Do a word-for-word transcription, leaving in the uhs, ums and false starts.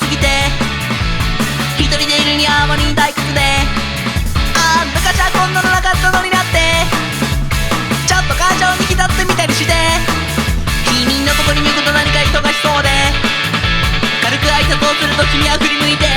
すぎて一人でいるにあまり退屈で、あー昔はこんなのなかったのになってちょっと感情に浸ってみたりして、君のとこに見ると何か忙しそうで軽く挨拶をすると君は振り向いて